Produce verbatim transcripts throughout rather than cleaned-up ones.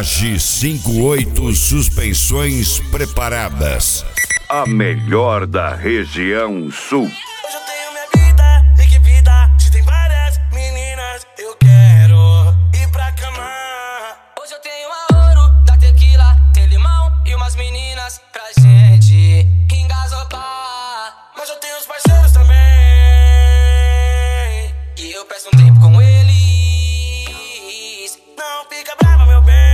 Garage cinquenta e oito Suspensões preparadas. A melhor da região sul. Hoje eu tenho minha vida, e que vida. Se tem várias meninas, eu quero ir pra cama. Hoje eu tenho a ouro da tequila, tem limão e umas meninas pra gente engasopar. Mas eu tenho os parceiros também, e eu peço um tempo com eles. não fica brava, meu bem.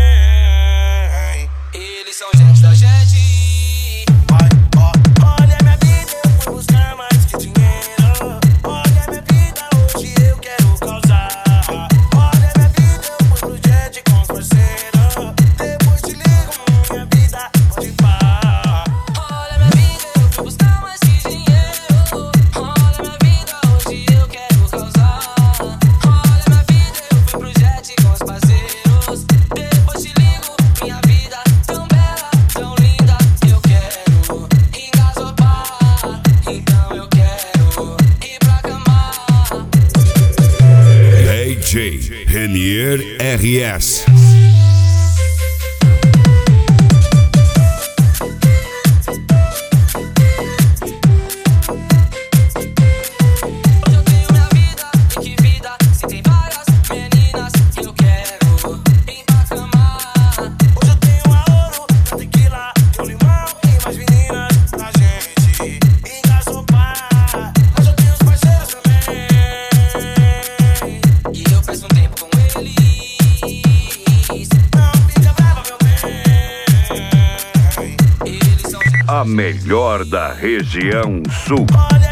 Eles são gente da gente. Vai, ó, olha minha vida, eu fui buscar mais que dinheiro. Olha minha vida, hoje eu quero causar. Olha minha vida, eu fui pro jet com os parceiros. Depois te ligo, minha vida, pode parar. Olha minha vida, eu fui buscar mais que dinheiro. Olha minha vida, hoje eu quero causar. Olha minha vida, eu fui pro jet com os parceiros. Depois te ligo, minha vida tão bela, tão linda. Eu quero engasopar, então eu quero ir pra cama. D J Renier R S. Hoje eu tenho minha vida, e que vida. Se tem várias meninas, eu quero ir pra cama. Hoje eu tenho a ouro, a tequila, tem limão e mais meninas pra gente engasopar. Mas eu tenho os parceiros também, E eu peço um tempo com eles. não fica brava, meu bem. Eles são gente. A melhor da região sul. Olha